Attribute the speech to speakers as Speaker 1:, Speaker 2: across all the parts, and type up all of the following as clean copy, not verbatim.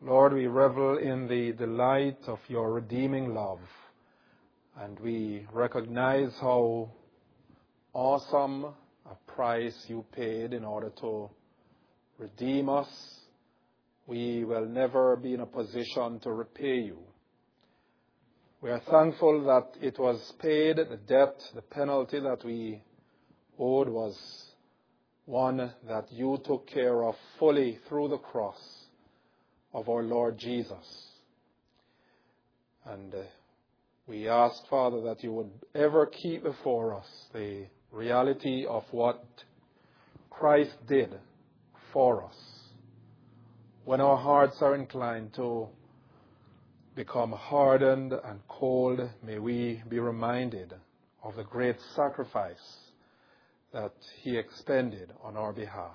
Speaker 1: Lord, we revel in the delight of your redeeming love, and we recognize how awesome a price you paid in order to redeem us. We will never be in a position to repay you. We are thankful that it was paid, the debt, the penalty that we owed was one that you took care of fully through the cross of our Lord Jesus. And we ask, Father, that you would ever keep before us the reality of what Christ did for us. When our hearts are inclined to become hardened and cold, may we be reminded of the great sacrifice that he expended on our behalf.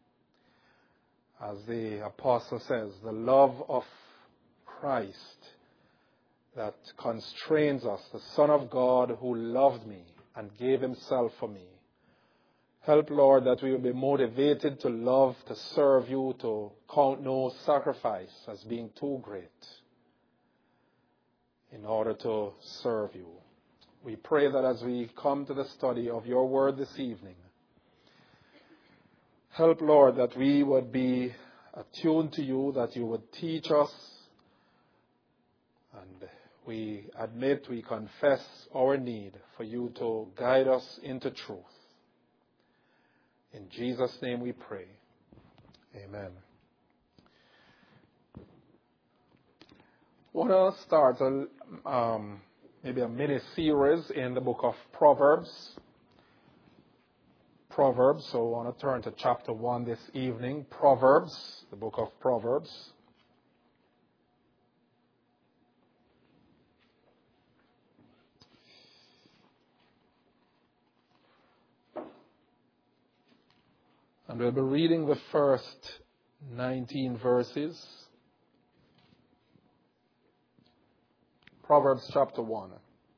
Speaker 1: As the apostle says, the love of Christ that constrains us, the Son of God who loved me and gave himself for me. Help, Lord, that we will be motivated to love, to serve you, to count no sacrifice as being too great in order to serve you. We pray that as we come to the study of your word this evening, help, Lord, that we would be attuned to you, that you would teach us, and we admit, we confess our need for you to guide us into truth. In Jesus' name we pray. Amen. I want to start maybe a mini-series in the book of Proverbs. So I want to turn to chapter 1 this evening. Proverbs, the book of Proverbs. And we'll be reading the first 19 verses. Proverbs chapter 1.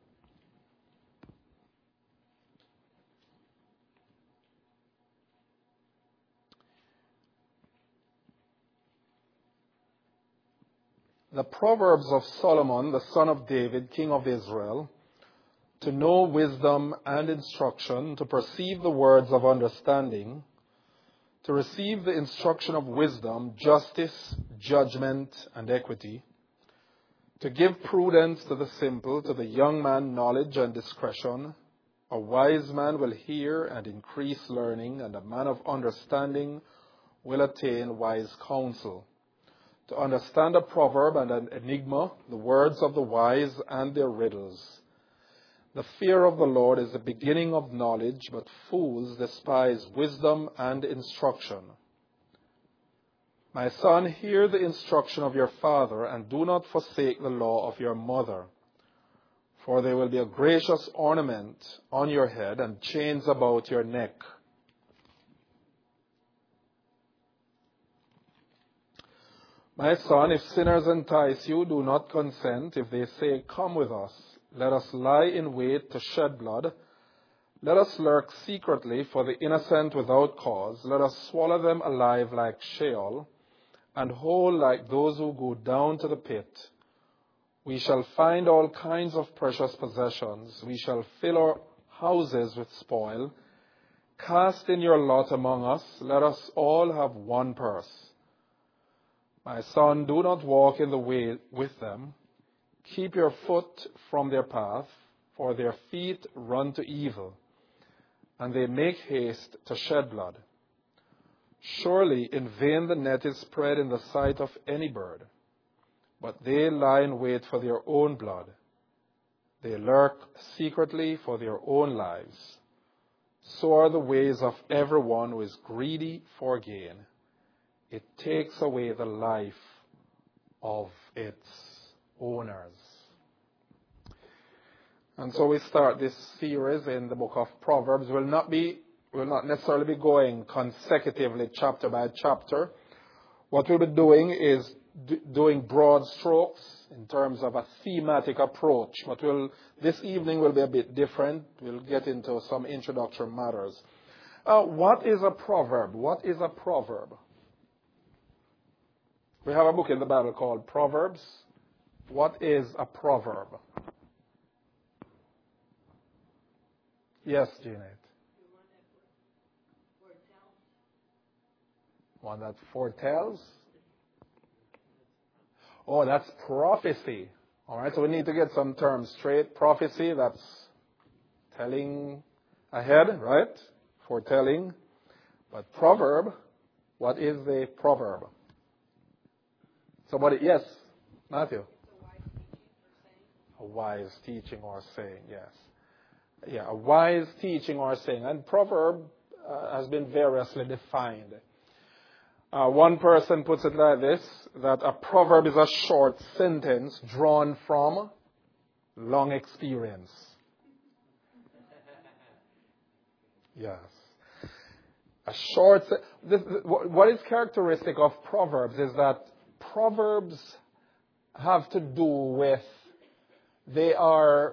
Speaker 1: The Proverbs of Solomon, the son of David, king of Israel, to know wisdom and instruction, to perceive the words of understanding, to receive the instruction of wisdom, justice, judgment, and equity, to give prudence to the simple, to the young man knowledge and discretion. A wise man will hear and increase learning, and a man of understanding will attain wise counsel. To understand a proverb and an enigma, the words of the wise and their riddles. The fear of the Lord is the beginning of knowledge, but fools despise wisdom and instruction. My son, hear the instruction of your father, and do not forsake the law of your mother. For they will be a gracious ornament on your head and chains about your neck. My son, if sinners entice you, do not consent. If they say, come with us, let us lie in wait to shed blood. Let us lurk secretly for the innocent without cause. Let us swallow them alive like Sheol, and whole like those who go down to the pit. We shall find all kinds of precious possessions. We shall fill our houses with spoil. Cast in your lot among us. Let us all have one purse. My son, do not walk in the way with them. Keep your foot from their path, for their feet run to evil, and they make haste to shed blood. Surely in vain the net is spread in the sight of any bird, but they lie in wait for their own blood. They lurk secretly for their own lives. So are the ways of everyone who is greedy for gain. It takes away the life of its owners. And so we start this series in the book of Proverbs. We'll not necessarily be going consecutively chapter by chapter. What we'll be doing is doing broad strokes in terms of a thematic approach. But this evening will be a bit different. We'll get into some introductory matters. What is a proverb? What is a proverb? We have a book in the Bible called Proverbs. What is a proverb? Yes, Janet. One that foretells? Oh, that's prophecy. All right, so we need to get some terms straight. Prophecy, that's telling ahead, right? Foretelling. But proverb, what is a proverb? Somebody, yes, Matthew. A wise teaching or saying, yes. Yeah, a wise teaching or saying. And proverb has been variously defined. One person puts it like this, that a proverb is a short sentence drawn from long experience. Yes. What is characteristic of proverbs is that proverbs have to do with, they are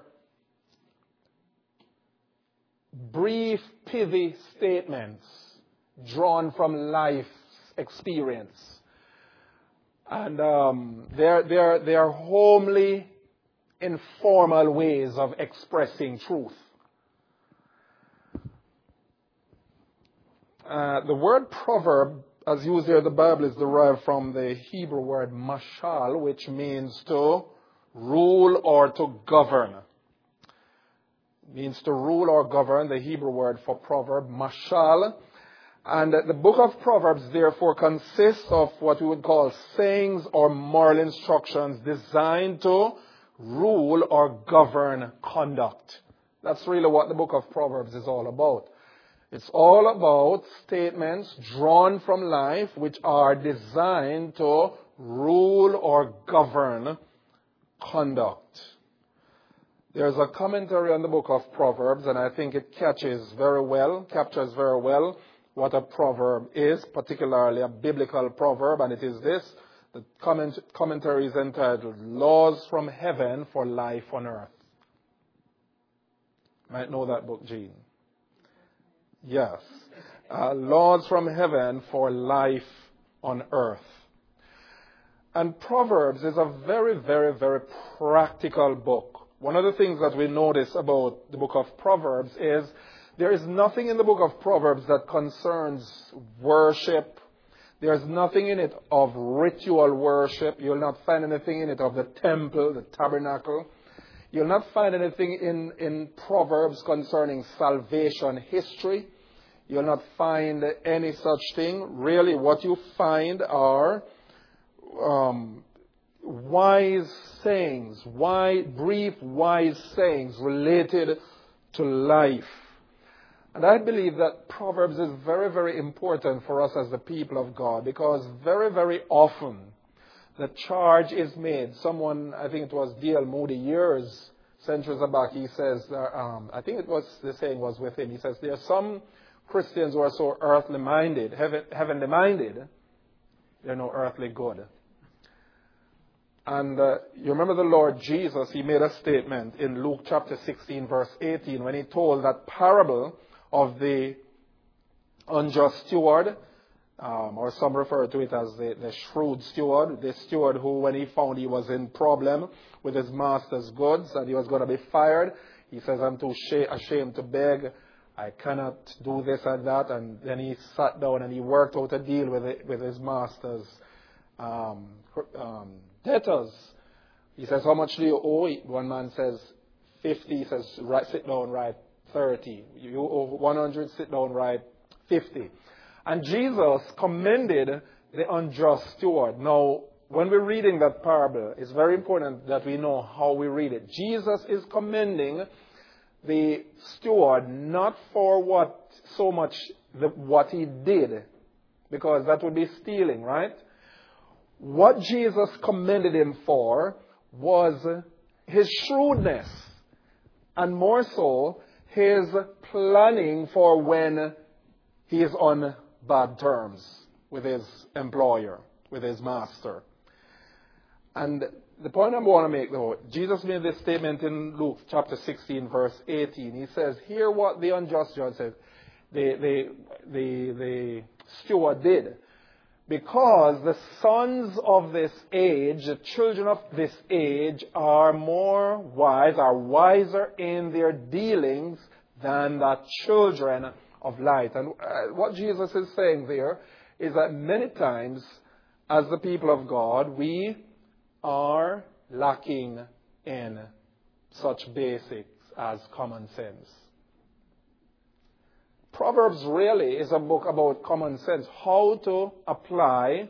Speaker 1: brief, pithy statements drawn from life's experience. And they are homely, informal ways of expressing truth. The word proverb, as used here in the Bible, is derived from the Hebrew word mashal, which means to rule or to govern. It means to rule or govern, the Hebrew word for proverb, mashal. And the book of Proverbs, therefore, consists of what we would call sayings or moral instructions designed to rule or govern conduct. That's really what the book of Proverbs is all about. It's all about statements drawn from life which are designed to rule or govern conduct. There's a commentary on the book of Proverbs, and I think it captures very well what a proverb is, particularly a biblical proverb, and it is this. The commentary is entitled, Laws from Heaven for Life on Earth. You might know that book, Gene. Yes. Laws from Heaven for Life on Earth. And Proverbs is a very, very, very practical book. One of the things that we notice about the book of Proverbs is there is nothing in the book of Proverbs that concerns worship. There is nothing in it of ritual worship. You'll not find anything in it of the temple, the tabernacle. You'll not find anything in Proverbs concerning salvation history. You'll not find any such thing. Really, what you find are wise sayings, brief, wise sayings related to life. And I believe that Proverbs is very, very important for us as the people of God, because very, very often the charge is made. Someone, I think it was D.L. Moody, centuries back, he says, I think it was, the saying was with him, he says, there are some Christians who are so earthly minded, heavenly minded, they're no earthly good. And you remember the Lord Jesus, he made a statement in Luke chapter 16, verse 18, when he told that parable of the unjust steward, or some refer to it as the shrewd steward, the steward who, when he found he was in problem with his master's goods and he was going to be fired, he says, I'm too ashamed to beg, I cannot do this and that. And then he sat down and he worked out a deal with his master's debtors. He says, how much do you owe? One man says 50. He says, sit down, write 30. You owe 100, sit down, write 50. And Jesus commended the unjust steward. Now, when we're reading that parable, it's very important that we know how we read it. Jesus is commending the steward not for what he did, because that would be stealing, right? What Jesus commended him for was his shrewdness, and more so, his planning for when he is on bad terms with his employer, with his master. And the point I want to make, though, Jesus made this statement in Luke chapter 16, verse 18. He says, hear what the unjust judge said, the steward did. Because the sons of this age, the children of this age, are more wise, are wiser in their dealings than the children of light. And what Jesus is saying there is that many times, as the people of God, we are lacking in such basics as common sense. Proverbs really is a book about common sense, how to apply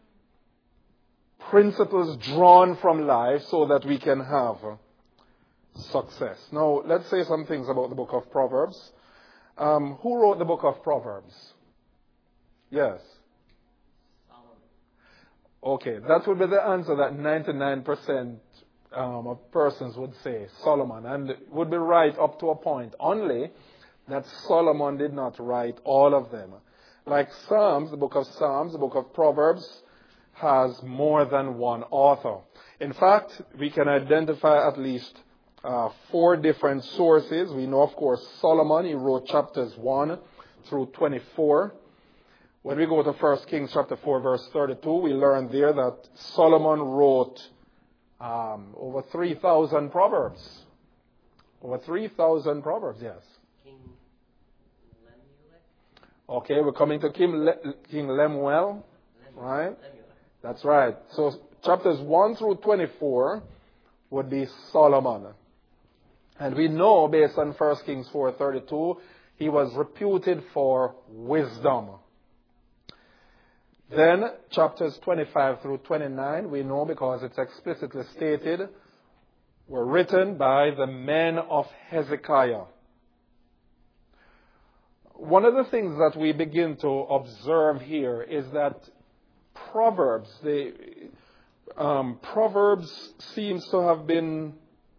Speaker 1: principles drawn from life so that we can have success. Now, let's say some things about the book of Proverbs. Who wrote the book of Proverbs? Yes. Okay, that would be the answer that 99% of persons would say, Solomon, and would be right up to a point. Only that Solomon did not write all of them. Like Psalms, the book of Psalms, the book of Proverbs has more than one author. In fact, we can identify at least 4 different sources. We know, of course, Solomon, he wrote chapters 1 through 24. When we go to 1 Kings chapter 4, verse 32, we learn there that Solomon wrote over 3,000 proverbs. Over 3,000 proverbs, yes.
Speaker 2: King Lemuel.
Speaker 1: Okay, we're coming to King Lemuel, right?
Speaker 2: Lemuel.
Speaker 1: That's right. So chapters 1 through 24 would be Solomon. And we know, based on 1 Kings 4:32, he was reputed for wisdom. Then, chapters 25 through 29, we know because it's explicitly stated, were written by the men of Hezekiah. One of the things that we begin to observe here is that Proverbs seems to have been,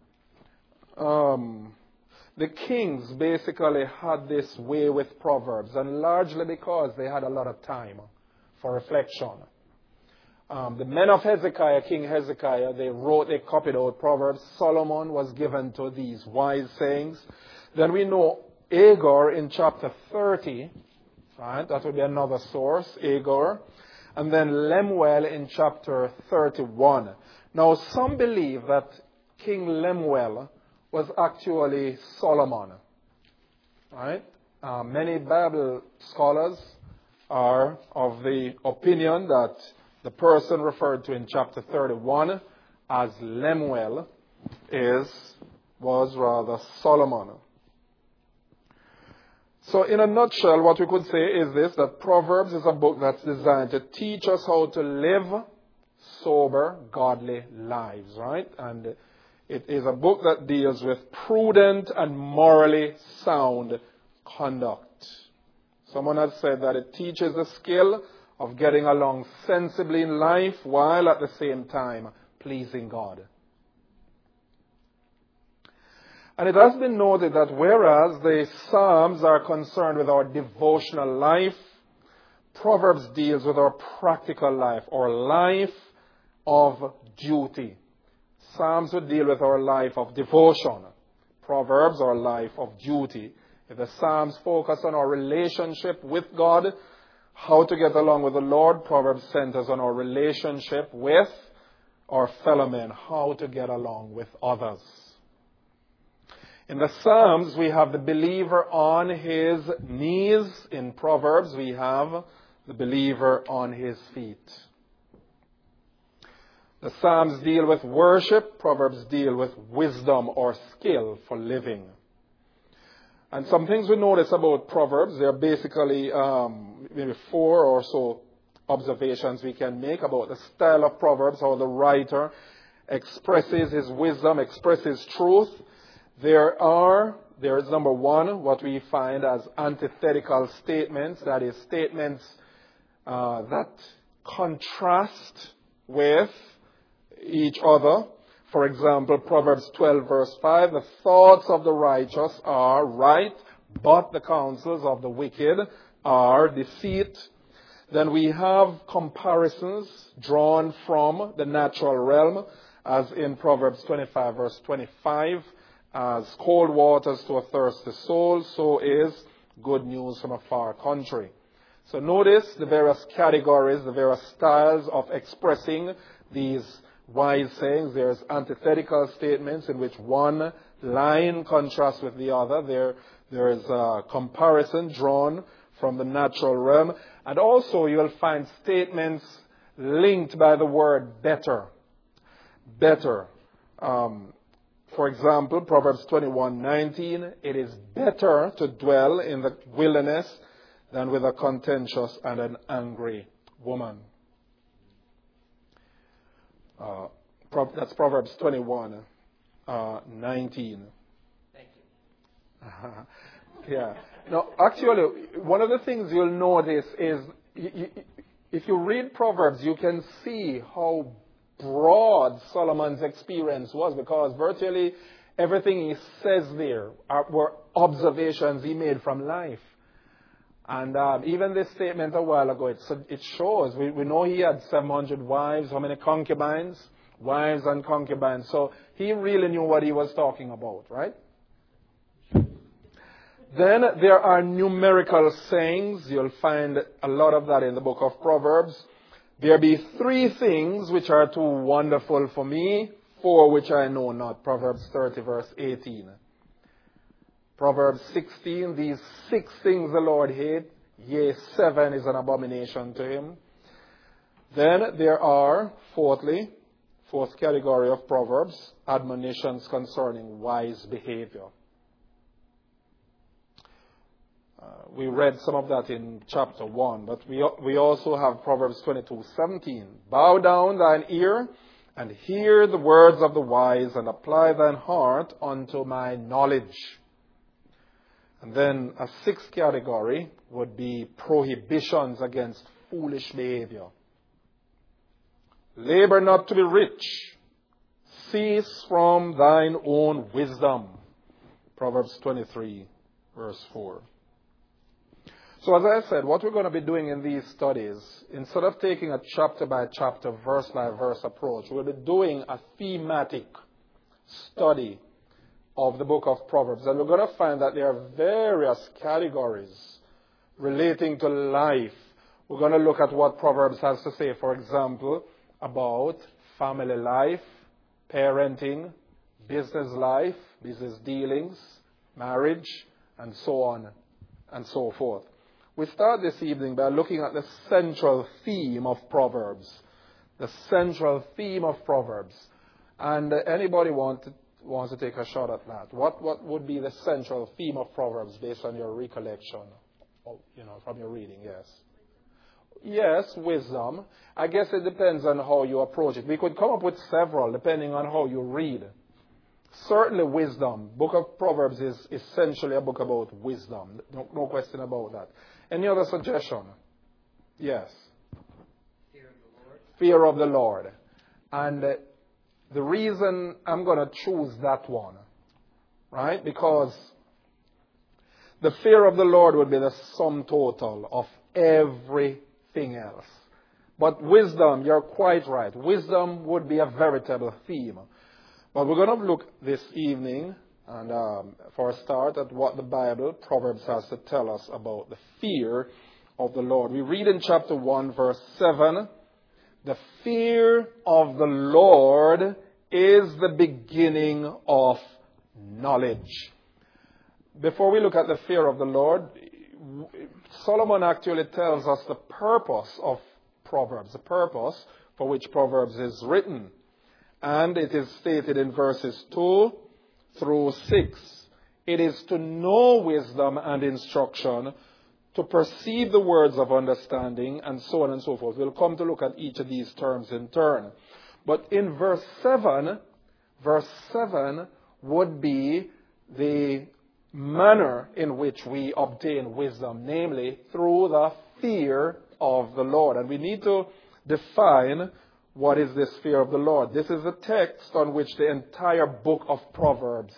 Speaker 1: the kings basically had this way with Proverbs, and largely because they had a lot of time for reflection. The men of Hezekiah, King Hezekiah, they copied out Proverbs. Solomon was given to these wise sayings. Then we know Agur in chapter 30, right? That would be another source, Agur. And then Lemuel in chapter 31. Now, some believe that King Lemuel was actually Solomon, right? Many Bible scholars are of the opinion that the person referred to in chapter 31 as Lemuel was rather Solomon. So in a nutshell, what we could say is this, that Proverbs is a book that's designed to teach us how to live sober, godly lives, right? And it is a book that deals with prudent and morally sound conduct. Someone has said that it teaches the skill of getting along sensibly in life while at the same time pleasing God. And it has been noted that whereas the Psalms are concerned with our devotional life, Proverbs deals with our practical life, our life of duty. Psalms would deal with our life of devotion. Proverbs, our life of duty. If the Psalms focus on our relationship with God, how to get along with the Lord, Proverbs centers on our relationship with our fellow men, how to get along with others. In the Psalms, we have the believer on his knees. In Proverbs, we have the believer on his feet. The Psalms deal with worship. Proverbs deal with wisdom or skill for living. And some things we notice about Proverbs, there are basically maybe 4 or so observations we can make about the style of Proverbs, how the writer expresses his wisdom, expresses truth. There is number 1, what we find as antithetical statements, that is statements that contrast with each other. For example, Proverbs 12 verse 5, the thoughts of the righteous are right, but the counsels of the wicked are deceit. Then we have comparisons drawn from the natural realm, as in Proverbs 25 verse 25, as cold waters to a thirsty soul, so is good news from a far country. So notice the various categories, the various styles of expressing these wise sayings. There's antithetical statements in which one line contrasts with the other. There is a comparison drawn from the natural realm. And also you'll find statements linked by the word better. Better. For example, Proverbs 21:19, it is better to dwell in the wilderness than with a contentious and an angry woman. That's Proverbs 21:19.
Speaker 2: Thank you.
Speaker 1: Yeah. Now, actually, one of the things you'll notice is if you read Proverbs, you can see how broad Solomon's experience was, because virtually everything he says there were observations he made from life. And even this statement a while ago, it shows. We know he had 700 wives. How many concubines? Wives and concubines. So he really knew what he was talking about, right? Then there are numerical sayings. You'll find a lot of that in the book of Proverbs. There be 3 things which are too wonderful for me, 4 which I know not. Proverbs 30 verse 18. Proverbs 16, these 6 things the Lord hates, yea, 7 is an abomination to him. Then there are, fourth category of Proverbs, admonitions concerning wise behavior. We read some of that in chapter 1, but we also have Proverbs 22:17. Bow down thine ear and hear the words of the wise, and apply thine heart unto my knowledge. And then a 6th category would be prohibitions against foolish behavior. Labor not to be rich. Cease from thine own wisdom. Proverbs 23 verse 4. So as I said, what we're going to be doing in these studies, instead of taking a chapter by chapter, verse by verse approach, we'll be doing a thematic study of the book of Proverbs. And we're going to find that there are various categories relating to life. We're going to look at what Proverbs has to say, for example, about family life, parenting, business life, business dealings, marriage, and so on and so forth. We start this evening by looking at the central theme of Proverbs. The central theme of Proverbs. And anybody wants to take a shot at that? What would be the central theme of Proverbs based on your recollection? From your reading, yes. Yes, wisdom. I guess it depends on how you approach it. We could come up with several depending on how you read. Certainly wisdom. Book of Proverbs is essentially a book about wisdom. No question about that. Any other suggestion? Yes.
Speaker 2: Fear of the Lord.
Speaker 1: Fear of the Lord. And the reason I'm going to choose that one, right? Because the fear of the Lord would be the sum total of everything else. But wisdom, you're quite right. Wisdom would be a veritable theme. But we're going to look this evening, and for a start, at what the Bible, Proverbs, has to tell us about the fear of the Lord. We read in chapter 1, verse 7, the fear of the Lord is the beginning of knowledge. Before we look at the fear of the Lord, Solomon actually tells us the purpose of Proverbs, the purpose for which Proverbs is written. And it is stated in verses 2 through 6. It is to know wisdom and instruction, to perceive the words of understanding, and so on and so forth. We'll come to look at each of these terms in turn. But in verse 7 would be the manner in which we obtain wisdom, namely through the fear of the Lord. And we need to define what is this fear of the Lord. This is the text on which the entire book of Proverbs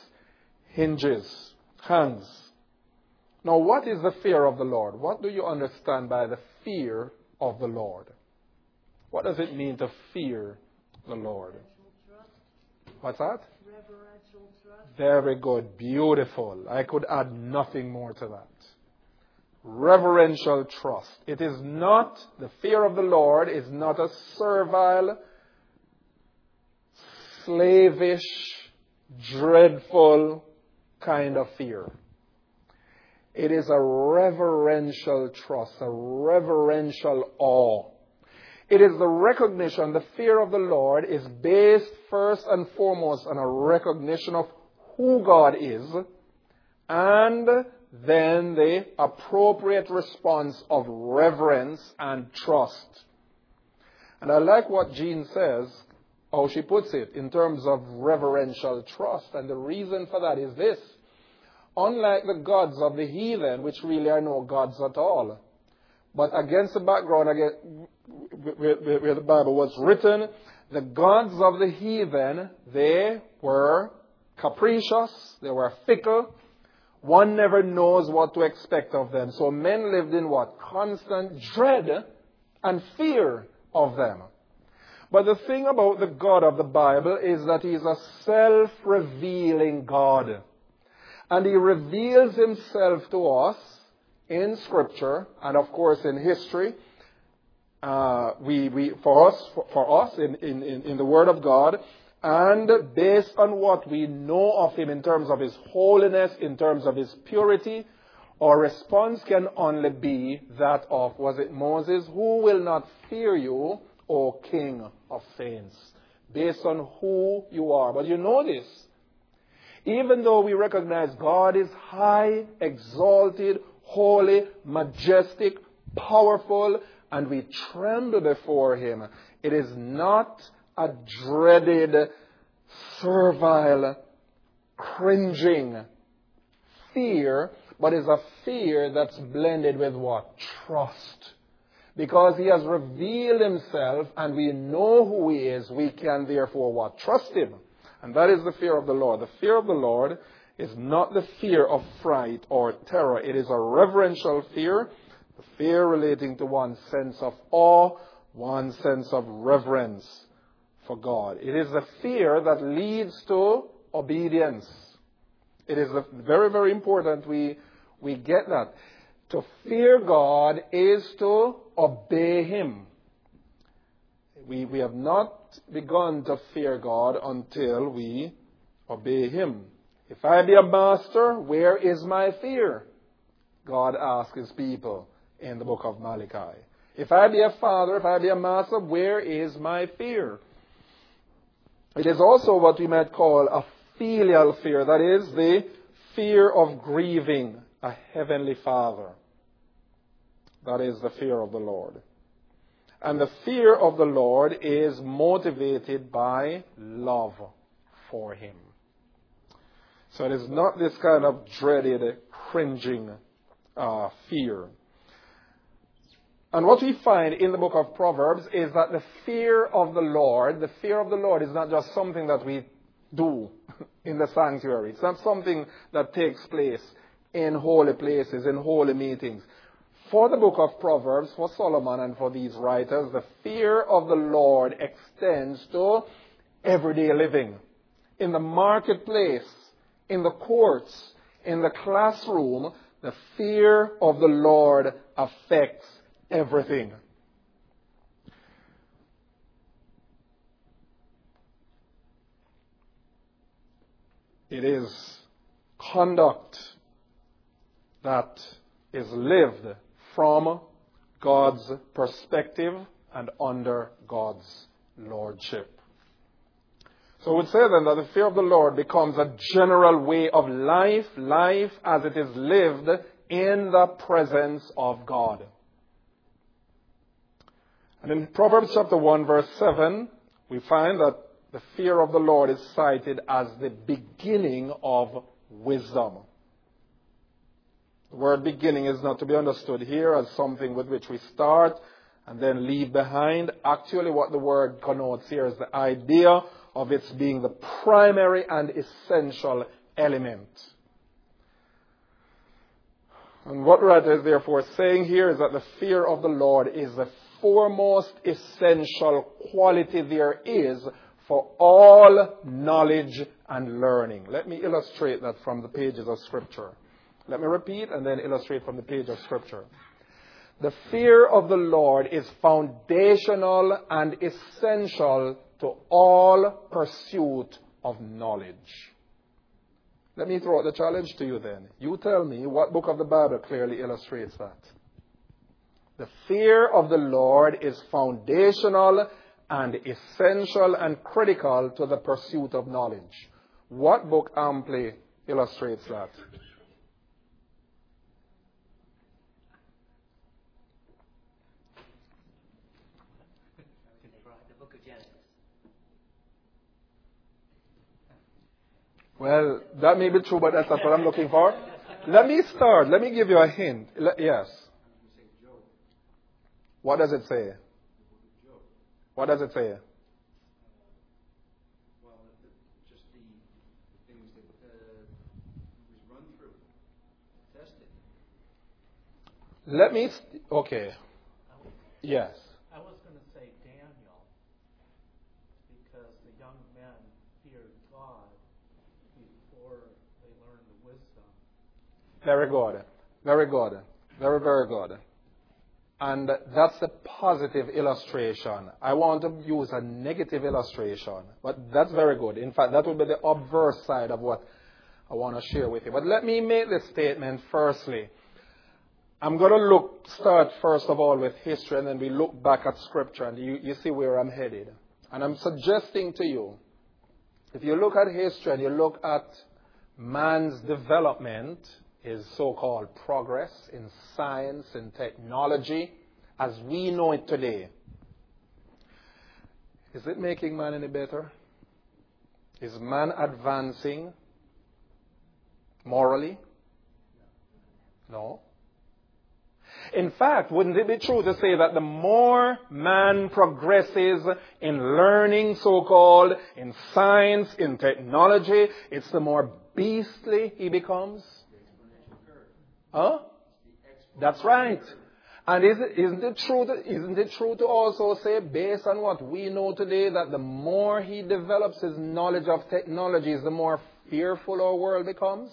Speaker 1: hangs. Now, what is the fear of the Lord? What do you understand by the fear of the Lord? What does it mean to fear the Lord? What's that?
Speaker 3: Reverential trust.
Speaker 1: Very good. Beautiful. I could add nothing more to that. reverential trust. It is not, the fear of the Lord is not a servile, slavish, dreadful kind of fear. It is a reverential trust, a reverential awe. It is the recognition, the fear of the Lord is based first and foremost on a recognition of who God is, and then the appropriate response of reverence and trust. And I like what Jean says, how she puts it, in terms of reverential trust. And the reason for that is this. Unlike the gods of the heathen, which really are no gods at all, but against the background where the Bible was written, the gods of the heathen, they were capricious, they were fickle. One never knows what to expect of them. So men lived in what? Constant dread and fear of them. But the thing about the God of the Bible is that He is a self-revealing God. And He reveals Himself to us in Scripture and, of course, in history. For us in the Word of God. And based on what we know of Him in terms of His holiness, in terms of His purity, our response can only be that of, was it Moses? Who will not fear you, O King of saints? Based on who you are. But you know this. Even though we recognize God is high, exalted, holy, majestic, powerful, and we tremble before Him, it is not a dreaded, servile, cringing fear, but is a fear that's blended with what? Trust. Because He has revealed Himself and we know who He is, we can therefore what? Trust Him. And that is the fear of the Lord. The fear of the Lord is not the fear of fright or terror. It is a reverential fear, the fear relating to one's sense of awe, one's sense of reverence for God. It is the fear that leads to obedience. It is very, very important we get that. To fear God is to obey Him. We have not begun to fear God until we obey Him. If I be a master, where is my fear? God asks His people in the book of Malachi. If I be a father, if I be a master, where is my fear? It is also what we might call a filial fear. That is the fear of grieving a heavenly Father. That is the fear of the Lord. And the fear of the Lord is motivated by love for Him. So it is not this kind of dreaded, cringing fear. And what we find in the book of Proverbs is that the fear of the Lord is not just something that we do in the sanctuary. It's not something that takes place in holy places, in holy meetings. For the book of Proverbs, for Solomon and for these writers, the fear of the Lord extends to everyday living. In the marketplace, in the courts, in the classroom, the fear of the Lord affects everything. It is conduct that is lived from God's perspective and under God's lordship. So I would say then that the fear of the Lord becomes a general way of life as it is lived in the presence of God. And in Proverbs chapter 1 verse 7, we find that the fear of the Lord is cited as the beginning of wisdom. The word beginning is not to be understood here as something with which we start and then leave behind. Actually, what the word connotes here is the idea of its being the primary and essential element. And what writer is therefore saying here is that the fear of the Lord is the foremost essential quality there is for all knowledge and learning. Let me illustrate that from the pages of Scripture. Let me repeat and then illustrate from the page of Scripture. The fear of the Lord is foundational and essential to all pursuit of knowledge. Let me throw out the challenge to you then. You tell me what book of the Bible clearly illustrates that. The fear of the Lord is foundational and essential and critical to the pursuit of knowledge. What book amply illustrates that?
Speaker 2: The book of Genesis.
Speaker 1: Well, that may be true, but that's not what I'm looking for. Let me start. Let me give you a hint. Yes. What does it say? What does it say?
Speaker 3: Well, just the things that was run through, tested.
Speaker 1: Let me. Okay. Yes.
Speaker 4: I was going to say Daniel, because the young men feared God before they learned the wisdom.
Speaker 1: Very good. Very good. Very, very good. And that's a positive illustration. I want to use a negative illustration, but that's very good. In fact, that would be the obverse side of what I want to share with you. But let me make this statement firstly. I'm going to start first of all with history, and then we look back at Scripture, and you see where I'm headed. And I'm suggesting to you, if you look at history and you look at man's development, his so-called progress in science and technology as we know it today, is it making man any better? Is man advancing morally? No. In fact, wouldn't it be true to say that the more man progresses in learning, so-called, in science, in technology, it's the more beastly he becomes? Huh? That's right. And isn't it true to also say, based on what we know today, that the more he develops his knowledge of technologies, the more fearful our world becomes?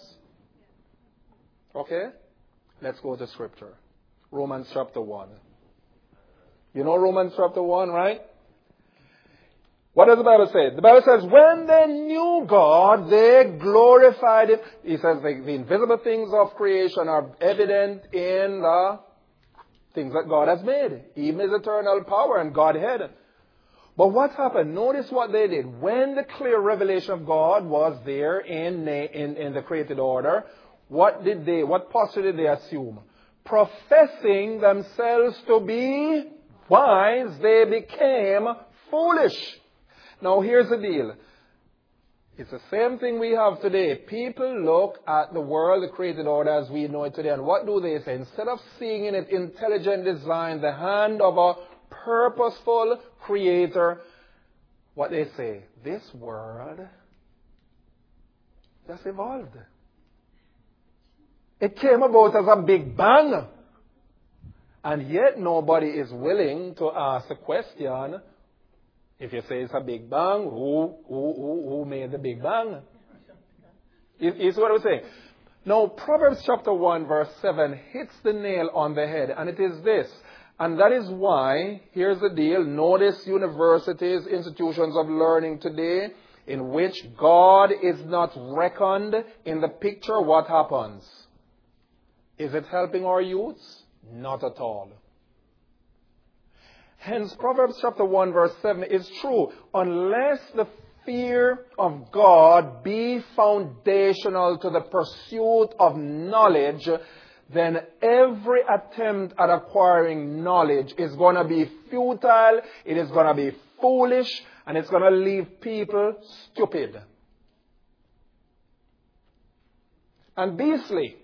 Speaker 1: Okay? Let's go to Scripture. Romans chapter 1. You know Romans chapter 1, right? What does the Bible say? The Bible says, when they knew God, they glorified Him. He says the invisible things of creation are evident in the things that God has made, even His eternal power and Godhead. But what happened? Notice what they did. When the clear revelation of God was there in the created order, what posture did they assume? Professing themselves to be wise, they became foolish. Now here's the deal. It's the same thing we have today. People look at the world, the created order as we know it today, and what do they say? Instead of seeing in it intelligent design, the hand of a purposeful creator, what they say, this world just evolved. It came about as a big bang. And yet nobody is willing to ask the question, if you say it's a big bang, who made the big bang? You see what I'm saying? Now, Proverbs chapter 1 verse 7 hits the nail on the head, and it is this. And that is why, here's the deal, notice universities, institutions of learning today, in which God is not reckoned in the picture, what happens? Is it helping our youths? Not at all. Hence, Proverbs chapter 1 verse 7 is true. Unless the fear of God be foundational to the pursuit of knowledge, then every attempt at acquiring knowledge is going to be futile, it is going to be foolish, and it's going to leave people stupid and beastly.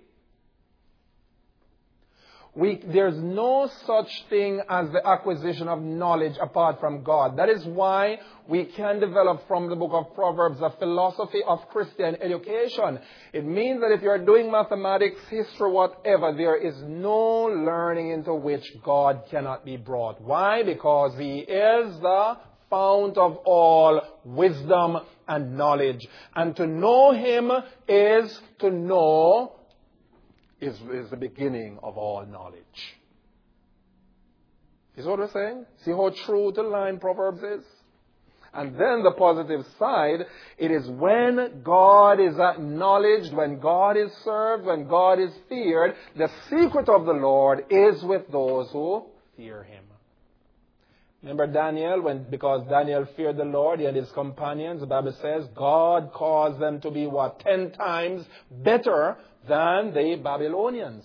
Speaker 1: There's no such thing as the acquisition of knowledge apart from God. That is why we can develop from the book of Proverbs a philosophy of Christian education. It means that if you're doing mathematics, history, whatever, there is no learning into which God cannot be brought. Why? Because He is the fount of all wisdom and knowledge. And to know Him is to know is the beginning of all knowledge. You see what we're saying? See how true to the line Proverbs is? And then the positive side, it is when God is acknowledged, when God is served, when God is feared, the secret of the Lord is with those who fear Him. Remember Daniel, because Daniel feared the Lord, he and his companions, the Bible says, God caused them to be 10 times better than the Babylonians.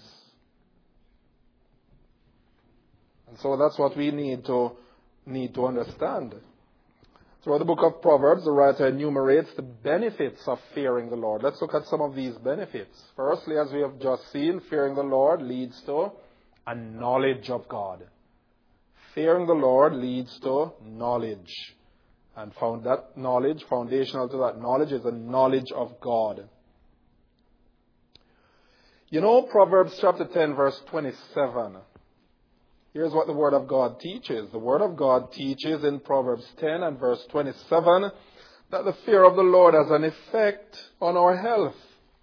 Speaker 1: And so that's what we need to understand. Throughout the book of Proverbs, the writer enumerates the benefits of fearing the Lord. Let's look at some of these benefits. Firstly, as we have just seen, fearing the Lord leads to a knowledge of God. Fearing the Lord leads to knowledge. And that knowledge, foundational to that knowledge, is the knowledge of God. You know, Proverbs chapter 10, verse 27. Here's what the Word of God teaches. The Word of God teaches in Proverbs 10 and verse 27 that the fear of the Lord has an effect on our health.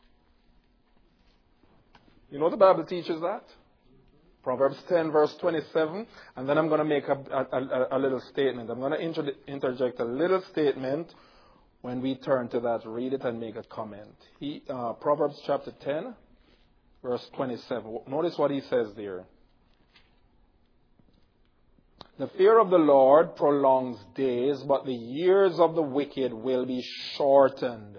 Speaker 1: You know the Bible teaches that? Proverbs 10 verse 27. And then I'm going to make a little statement. I'm going to interject a little statement when we turn to that. Read it and make a comment. Proverbs chapter 10 verse 27. Notice what he says there. The fear of the Lord prolongs days, but the years of the wicked will be shortened.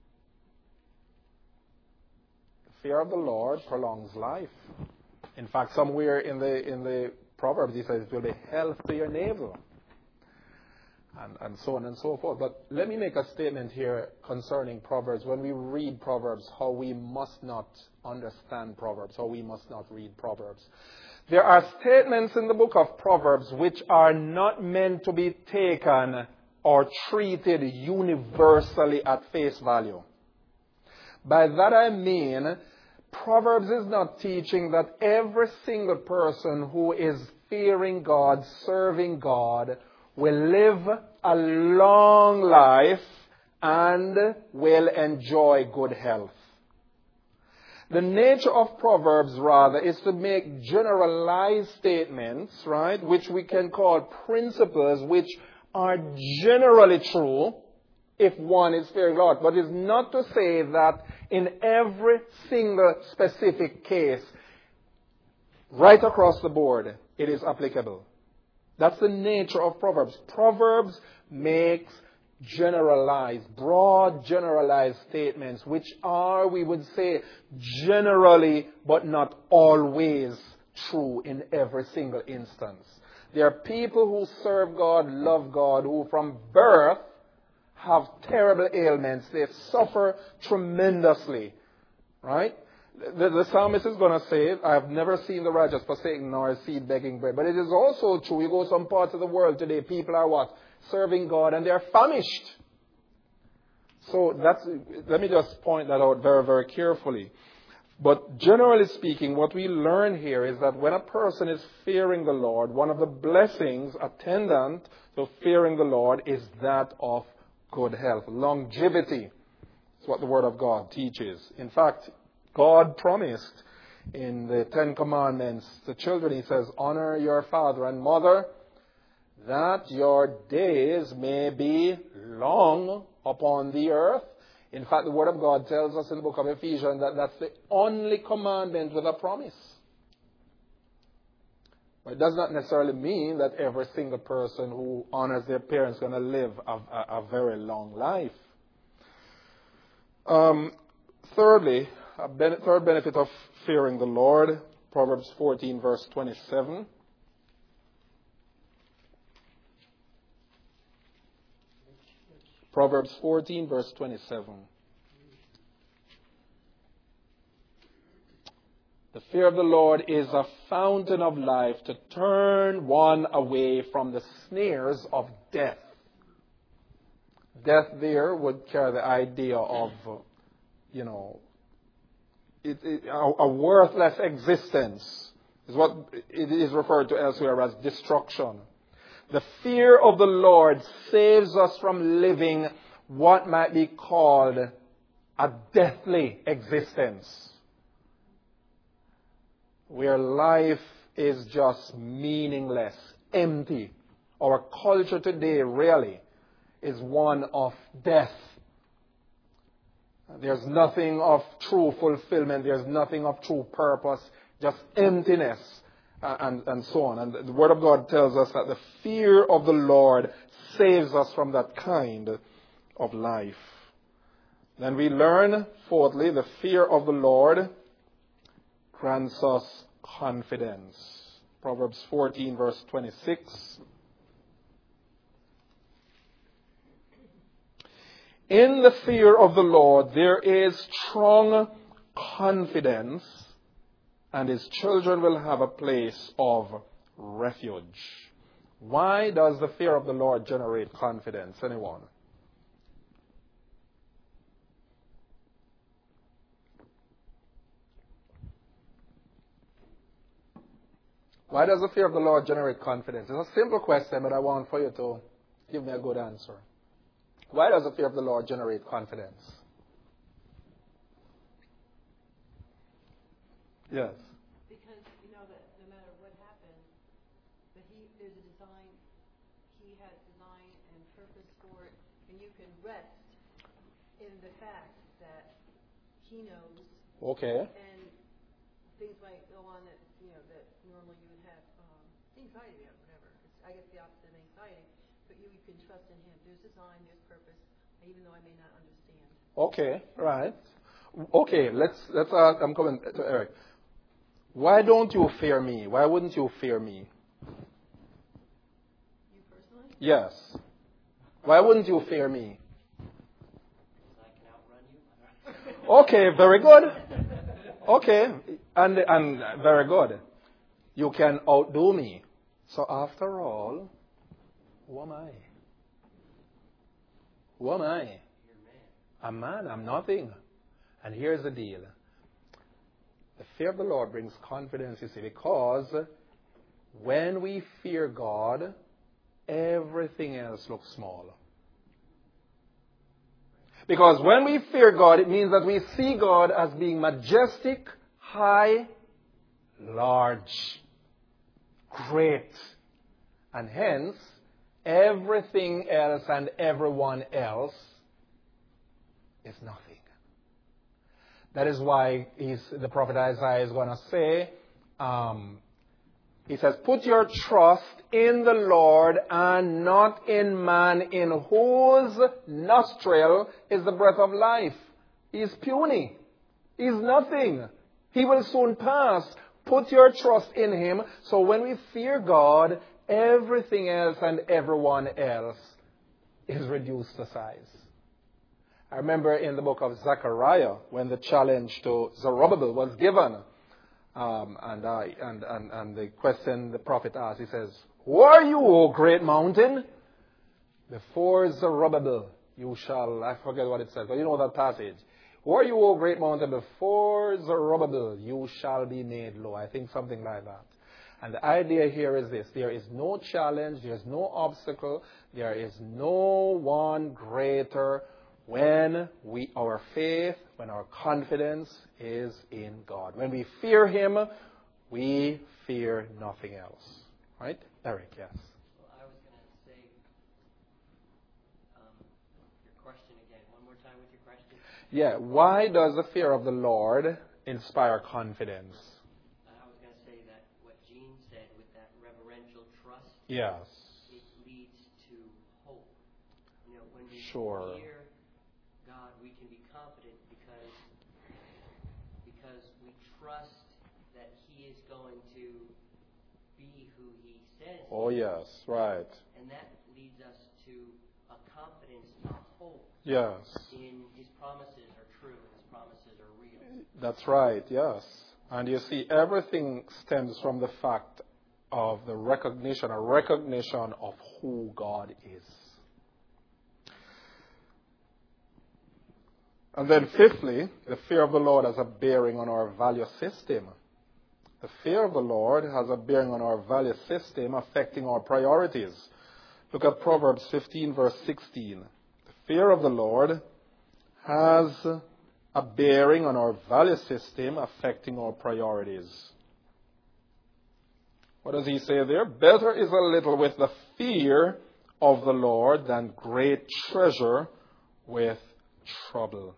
Speaker 1: The fear of the Lord prolongs life. In fact, somewhere in the Proverbs, he says it will be health to your navel. And so on and so forth. But let me make a statement here concerning Proverbs. When we read Proverbs, how we must not understand Proverbs, how we must not read Proverbs. There are statements in the book of Proverbs which are not meant to be taken or treated universally at face value. By that I mean, Proverbs is not teaching that every single person who is fearing God, serving God, will live a long life and will enjoy good health. The nature of Proverbs, rather, is to make generalized statements, right, which we can call principles, which are generally true if one is fearing God. But it's not to say that in every single specific case, right across the board, it is applicable. That's the nature of Proverbs. Proverbs makes broad generalized statements, which are, we would say, generally but not always true in every single instance. There are people who serve God, love God, who from birth have terrible ailments. They suffer tremendously, right? The psalmist is going to say, I have never seen the righteous forsaken nor a seed begging bread. But it is also true, you go some parts of the world today, people are what? Serving God and they are famished. So let me just point that out very, very carefully. But generally speaking, what we learn here is that when a person is fearing the Lord, one of the blessings attendant to fearing the Lord is that of good health. Longevity is what the Word of God teaches. In fact, God promised in the 10 Commandments to children, He says, honor your father and mother, that your days may be long upon the earth. In fact, the Word of God tells us in the book of Ephesians that that's the only commandment with a promise. But it does not necessarily mean that every single person who honors their parents is going to live a very long life. Thirdly, third benefit of fearing the Lord, Proverbs 14, verse 27. Proverbs 14, verse 27. The fear of the Lord is a fountain of life to turn one away from the snares of death. Death there would carry the idea of, a worthless existence is what it is referred to elsewhere as destruction. The fear of the Lord saves us from living what might be called a deathly existence. where life is just meaningless, empty. Our culture today really is one of death. There's nothing of true fulfillment. There's nothing of true purpose. Just emptiness and so on. And the Word of God tells us that the fear of the Lord saves us from that kind of life. Then we learn, fourthly, the fear of the Lord grants us confidence. Proverbs 14, verse 26. In the fear of the Lord there is strong confidence, and his children will have a place of refuge. Why does the fear of the Lord generate confidence? Anyone? Why does the fear of the Lord generate confidence? It's a simple question, but I want for you to give me a good answer. Why does the fear of the Lord generate confidence? Yes.
Speaker 2: Because you know that no matter what happens, that there's a design, he has design and purpose for it, and you can rest in the fact that he knows.
Speaker 1: Okay.
Speaker 2: And things might go on that that normally you would have anxiety or whatever. I guess the opposite of anxiety, but you can trust in him. There's design, there's purpose, even though I may not understand.
Speaker 1: Okay, right. Okay, let's ask, I'm coming to Eric. Why don't you fear me? Why wouldn't you fear me?
Speaker 2: You personally?
Speaker 1: Yes. Why wouldn't you fear me?
Speaker 2: I can outrun you.
Speaker 1: Okay, very good. Okay, and very good. You can outdo me. So after all, who am I? Who am I?
Speaker 2: You're a man.
Speaker 1: A man, I'm nothing. And here's the deal. The fear of the Lord brings confidence, you see, because when we fear God, everything else looks small. Because when we fear God, it means that we see God as being majestic, high, large, great. And hence, everything else and everyone else is nothing. That is why the prophet Isaiah is going to say, he says, put your trust in the Lord and not in man, in whose nostril is the breath of life. He is puny. He is nothing. He will soon pass. Put your trust in him. So when we fear God, everything else and everyone else is reduced to size. I remember in the book of Zechariah when the challenge to Zerubbabel was given. And the question the prophet asked, he says, who are you, O great mountain? Before Zerubbabel you shall, I forget what it says, but you know that passage. Who are you, O great mountain? Before Zerubbabel you shall be made low. I think something like that. And the idea here is this. There is no challenge, there is no obstacle, there is no one greater when our faith, when our confidence is in God. When we fear him, we fear nothing else. Right? Eric, yes.
Speaker 2: Well, I was going to say your question again. One more time with your question.
Speaker 1: Yeah. Why does the fear of the Lord inspire confidence?
Speaker 2: I was going to say that what Gene said with that reverential trust.
Speaker 1: Yes.
Speaker 2: It leads to hope. When we
Speaker 1: Sure.
Speaker 2: fear God, we can be confident because we trust that he is going to be who he says.
Speaker 1: Oh, yes. Right.
Speaker 2: And that leads us to a confidence, a hope.
Speaker 1: Yes.
Speaker 2: In his promises are true, his promises are real.
Speaker 1: That's right, yes. And you see, everything stems from the fact of a recognition of who God is. And then fifthly, the fear of the Lord has a bearing on our value system. The fear of the Lord has a bearing on our value system, affecting our priorities. Look at Proverbs 15, verse 16. The fear of the Lord has a bearing on our value system, affecting our priorities. What does he say there? Better is a little with the fear of the Lord than great treasure with trouble.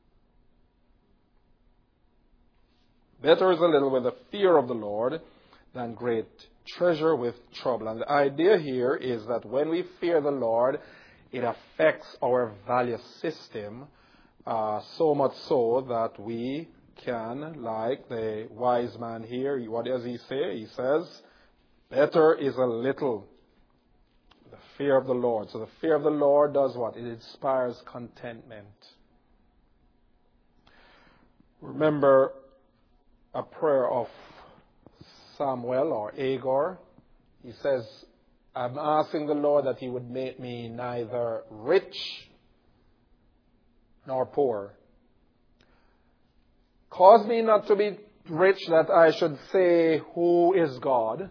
Speaker 1: Better is a little with the fear of the Lord than great treasure with trouble. And the idea here is that when we fear the Lord, it affects our value system so much so that we can, like the wise man here, what does he say? He says, better is a little, the fear of the Lord. So the fear of the Lord does what? It inspires contentment. Remember a prayer of Samuel or Agar. He says, I'm asking the Lord that he would make me neither rich nor poor. Cause me not to be rich that I should say, who is God?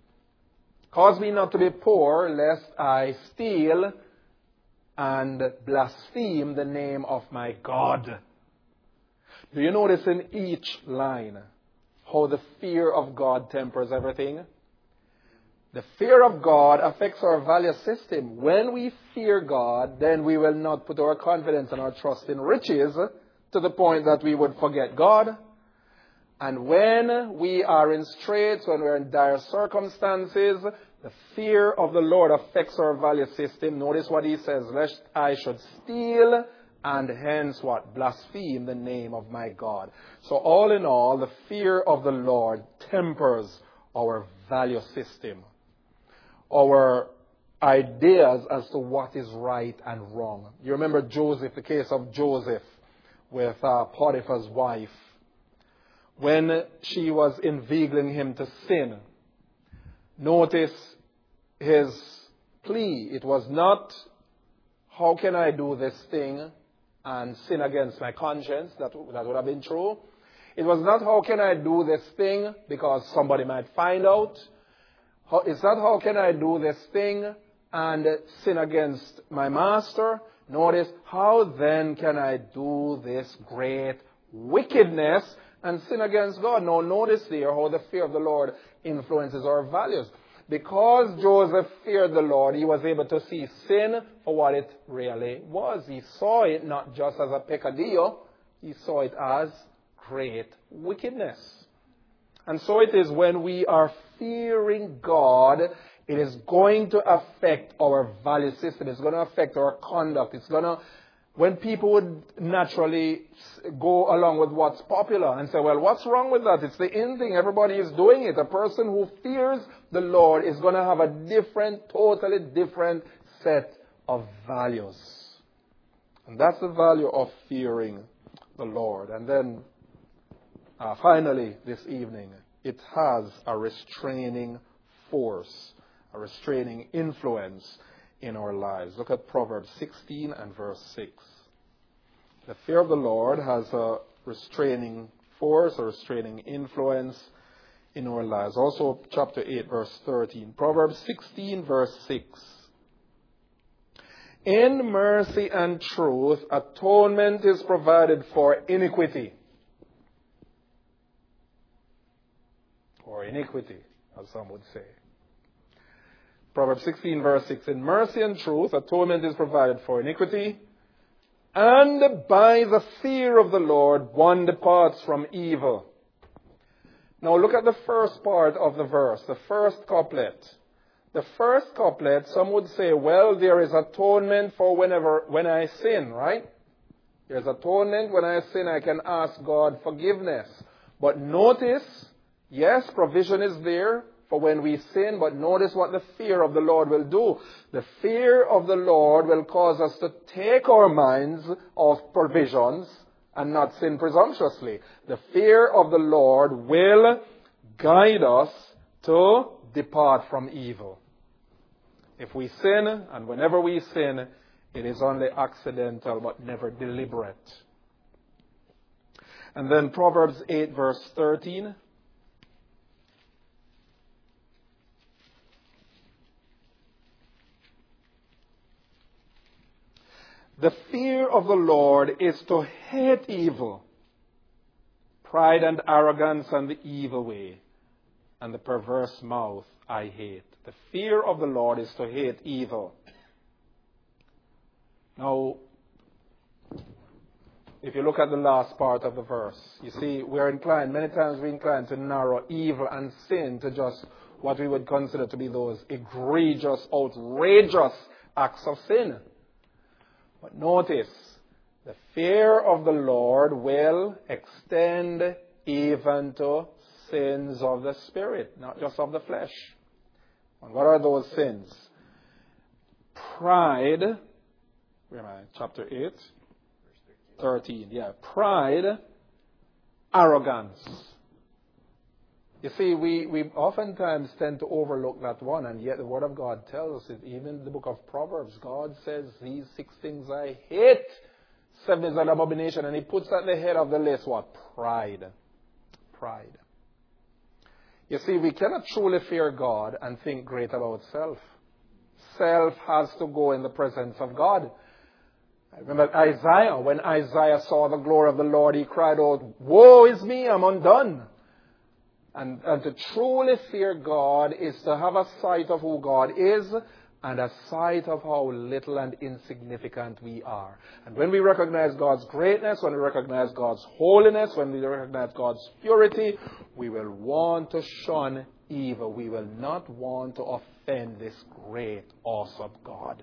Speaker 1: Cause me not to be poor lest I steal and blaspheme the name of my God. Do you notice in each line how the fear of God tempers everything? The fear of God affects our value system. When we fear God, then we will not put our confidence and our trust in riches to the point that we would forget God. And when we are in straits, when we're in dire circumstances, the fear of the Lord affects our value system. Notice what he says, lest I should steal and hence what? Blaspheme the name of my God. So all in all, the fear of the Lord tempers our value system, our ideas as to what is right and wrong. You remember Joseph, the case of Joseph with Potiphar's wife, when she was inveigling him to sin. Notice his plea. It was not, how can I do this thing and sin against my conscience? That would have been true. It was not, how can I do this thing because somebody might find out. It's not, how can I do this thing and sin against my master. Notice, how then can I do this great wickedness and sin against God? Now notice there how the fear of the Lord influences our values. Because Joseph feared the Lord, he was able to see sin for what it really was. He saw it not just as a peccadillo, he saw it as great wickedness. And so it is when we are fearing God, it is going to affect our value system. It's going to affect our conduct. It's going to, when people would naturally go along with what's popular and say, well, what's wrong with that? It's the in thing. Everybody is doing it. A person who fears the Lord is going to have a different, totally different set of values. And that's the value of fearing the Lord. And then finally this evening, it has a restraining force, a restraining influence in our lives. Look at Proverbs 16 and verse 6. The fear of the Lord has a restraining force, a restraining influence in our lives. Also, chapter 8, verse 13. Proverbs 16, verse 6. In mercy and truth, atonement is provided for iniquity. Or iniquity, as some would say. Proverbs 16, verse 6. In mercy and truth, atonement is provided for iniquity. And by the fear of the Lord, one departs from evil. Now look at the first part of the verse, the first couplet. The first couplet, some would say, well, there is atonement for when I sin, right? There's atonement when I sin, I can ask God forgiveness. But notice, yes, provision is there for when we sin, but notice what the fear of the Lord will do. The fear of the Lord will cause us to take our minds off provisions and not sin presumptuously. The fear of the Lord will guide us to depart from evil. If we sin, and whenever we sin, it is only accidental but never deliberate. And then Proverbs 8 verse 13. The fear of the Lord is to hate evil, pride and arrogance and the evil way, and the perverse mouth I hate. The fear of the Lord is to hate evil. Now, if you look at the last part of the verse, you see, many times we're inclined to narrow evil and sin to just what we would consider to be those egregious, outrageous acts of sin. But notice, the fear of the Lord will extend even to sins of the spirit, not just of the flesh. And what are those sins? Pride, where am I? Chapter 8? 13, yeah. Pride, arrogance. You see, we oftentimes tend to overlook that one, and yet the Word of God tells us, even in the book of Proverbs, God says, these 6 things I hate, 7 is an abomination, and He puts at the head of the list what? Pride. Pride. You see, we cannot truly fear God and think great about self. Self has to go in the presence of God. I remember Isaiah. When Isaiah saw the glory of the Lord, he cried out, "Woe is me, I'm undone." And to truly fear God is to have a sight of who God is and a sight of how little and insignificant we are. And when we recognize God's greatness, when we recognize God's holiness, when we recognize God's purity, we will want to shun evil. We will not want to offend this great, awesome God.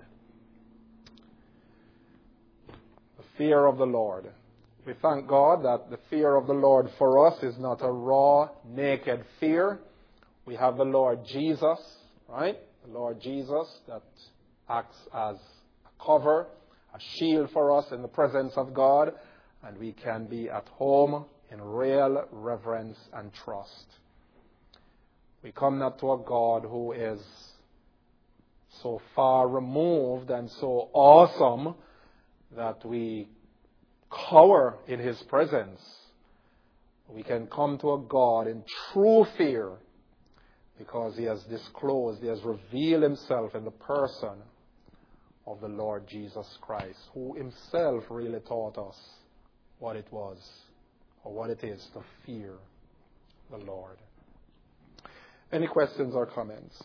Speaker 1: The fear of the Lord. We thank God that the fear of the Lord for us is not a raw, naked fear. We have the Lord Jesus, right? The Lord Jesus that acts as a cover, a shield for us in the presence of God, and we can be at home in real reverence and trust. We come not to a God who is so far removed and so awesome that we cower in His presence. We can come to a God in true fear because He has disclosed, He has revealed Himself in the person of the Lord Jesus Christ, who Himself really taught us what it was or what it is to fear the Lord. Any questions or comments?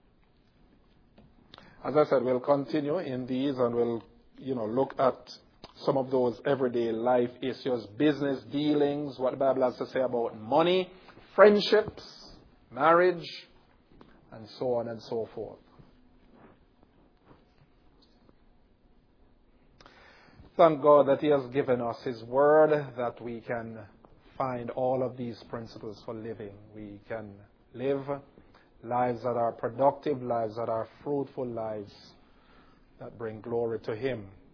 Speaker 1: As I said, we'll continue in these and we'll, look at some of those everyday life issues, business dealings, what the Bible has to say about money, friendships, marriage, and so on and so forth. Thank God that He has given us His Word, that we can find all of these principles for living. We can live lives that are productive, lives that are fruitful, lives that bring glory to Him.